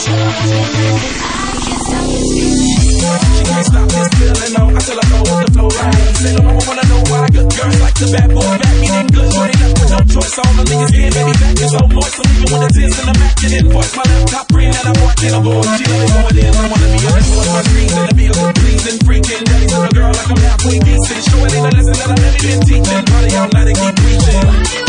She can't stop this feeling, no. I tell her go with the flow right. Say no more, wanna know why. Good girls like the bad boy back. It ain't good, shorty left with no choice. All the niggas here, baby, back is so moist. So even when the tears in the back, get invoice. My laptop green that I bought in a board. She let me going in, I wanna be on the source. My screens in the vehicle, pleasing, freaking. Daddy's a girl like I'm halfway decent. Sure it ain't a lesson that I never been teaching. Party all night and keep preaching.